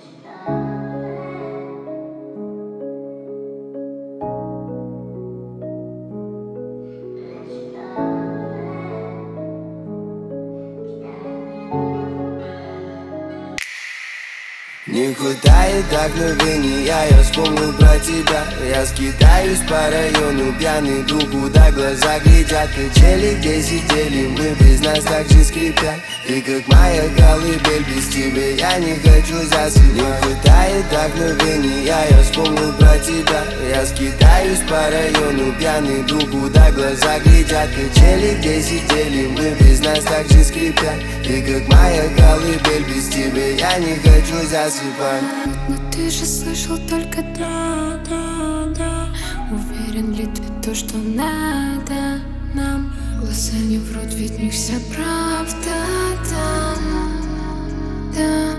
Не хватает вдохновения, я вспомнил про тебя. Я скитаюсь по району, пьяный, иду, куда глаза глядят. Качели, где сидели мы, без нас так же скрипят. Ты как моя колыбель, без тебя я не хочу засыпать. Не хватает вдохновения, я вспомнил про тебя. Я скитаюсь по району, пьяный, иду, куда глаза глядят. Качели, где сидели мы, без нас так же скрипят. Ты как моя колыбель, без тебя я не хочу засыпать. Но ты же слышал только да, да, да. Уверен ли ты то, что надо нам? Глаза не врут, ведь в них вся правда там. Да,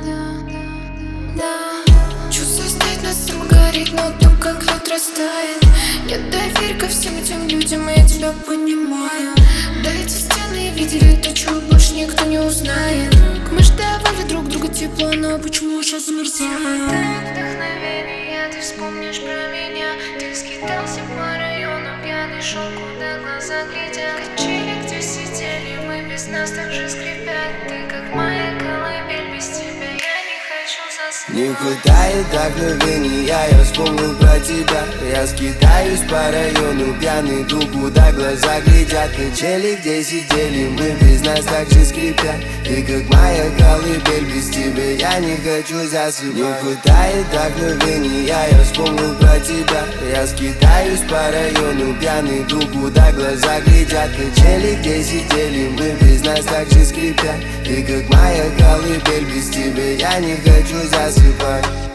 да. Чувство стоит на самом гореть, но то, как лед растает. Нет, доверь ко всем этим людям, и я тебя понимаю. Да, эти стены видели то, чего больше никто не узнает. Мы ж давали друг другу тепло, но почему сейчас замерзаем? Вдохновение, ты вспомнишь про меня. Ты скитался по району, пьяный шел, куда глаза глядят. Качели, где сидели мы, без нас так же скрипят. Ты как моя колыбель, без тебя я не хочу заснуть. Не хватает вдохновения, я вспомнил про тебя. Я скитаюсь по району, пьяный, иду, куда глаза глядят. Качели, где сидели мы, без нас так же скрипят. Ты как моя колыбель, без тебя я не хочу засыпать. Не хватает вдохновения, я вспомнил про тебя. Я скитаюсь по району, пьяный, иду, куда глаза глядят. Качели, где сидели мы, без нас так же скрипят. Ты как моя колыбель, без тебя я не хочу засыпать.